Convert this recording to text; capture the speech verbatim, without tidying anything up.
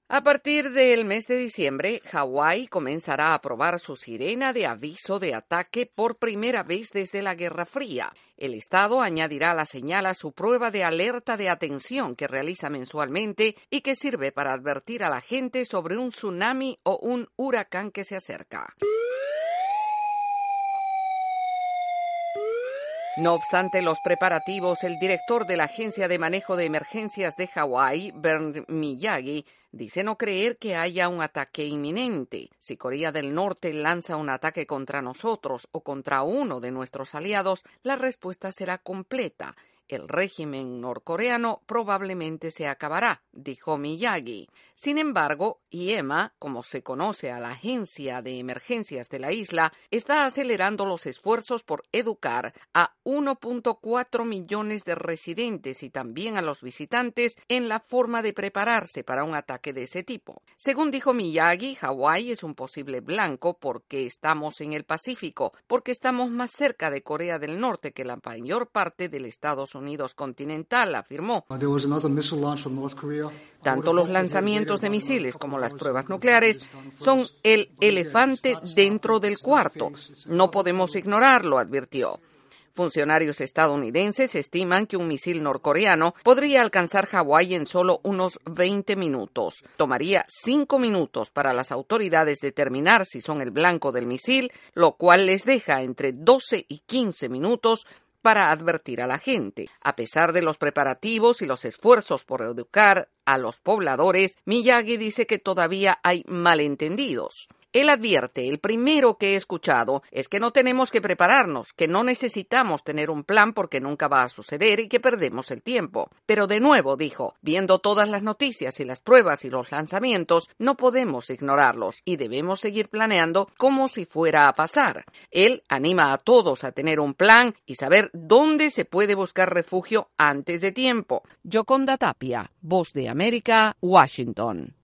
A partir del mes de diciembre, Hawái comenzará a probar su sirena de aviso de ataque por primera vez desde la Guerra Fría. El Estado añadirá la señal a su prueba de alerta de atención que realiza mensualmente y que sirve para advertir a la gente sobre un tsunami o un huracán que se acerca. No obstante los preparativos, el director de la Agencia de Manejo de Emergencias de Hawái, Bernd Miyagi, dice no creer que haya un ataque inminente. Si Corea del Norte lanza un ataque contra nosotros o contra uno de nuestros aliados, la respuesta será completa. El régimen norcoreano probablemente se acabará, dijo Miyagi. Sin embargo, I E M A, como se conoce a la Agencia de Emergencias de la isla, está acelerando los esfuerzos por educar a uno punto cuatro millones de residentes y también a los visitantes en la forma de prepararse para un ataque de ese tipo. Según dijo Miyagi, Hawái es un posible blanco porque estamos en el Pacífico, porque estamos más cerca de Corea del Norte que la mayor parte del Estados Unidos. Unidos continental, afirmó. Tanto los lanzamientos de misiles como las pruebas nucleares son el elefante dentro del cuarto. No podemos ignorarlo, advirtió. Funcionarios estadounidenses estiman que un misil norcoreano podría alcanzar Hawái en solo unos veinte minutos. Tomaría cinco minutos para las autoridades determinar si son el blanco del misil, lo cual les deja entre doce y quince minutos para advertir a la gente. A pesar de los preparativos y los esfuerzos por educar a los pobladores, Miyagi dice que todavía hay malentendidos. Él advierte, el primero que he escuchado es que no tenemos que prepararnos, que no necesitamos tener un plan porque nunca va a suceder y que perdemos el tiempo. Pero de nuevo, dijo, viendo todas las noticias y las pruebas y los lanzamientos, no podemos ignorarlos y debemos seguir planeando como si fuera a pasar. Él anima a todos a tener un plan y saber dónde se puede buscar refugio antes de tiempo. Yoconda Tapia, Voz de América, Washington.